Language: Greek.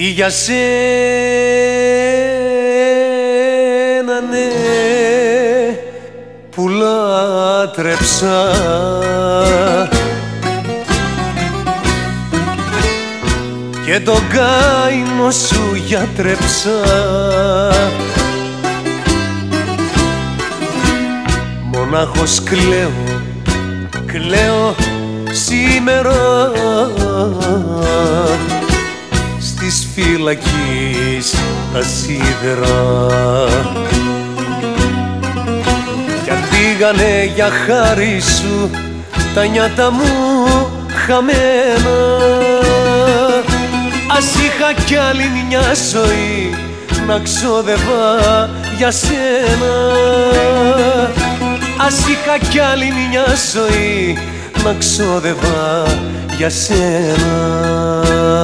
Για σένα ναι που λάτρεψα και τον καημό σου γιατρέψα. Μονάχος κλαίω, κλαίω σήμερα στις φυλακής τα σίδερα. Κι αν πήγανε για χάρη σου τα νιάτα μου χαμένα, ας είχα κι άλλη μια ζωή να ξόδευα για σένα. Ας είχα κι άλλη μια ζωή να ξόδευα για σένα.